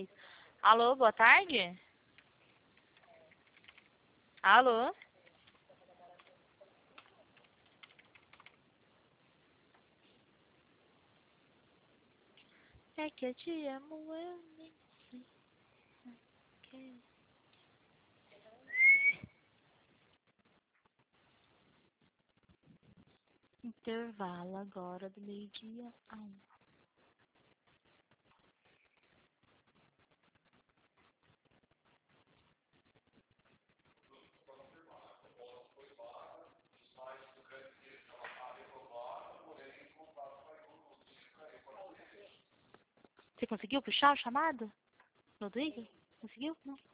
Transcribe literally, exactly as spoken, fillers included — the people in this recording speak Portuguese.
três. Alô, boa tarde? Alô? É que eu te amo, eu nem sei. Okay. Intervalo agora do meio-dia a um. Você conseguiu puxar o chamado? No do Igor? Conseguiu? Não.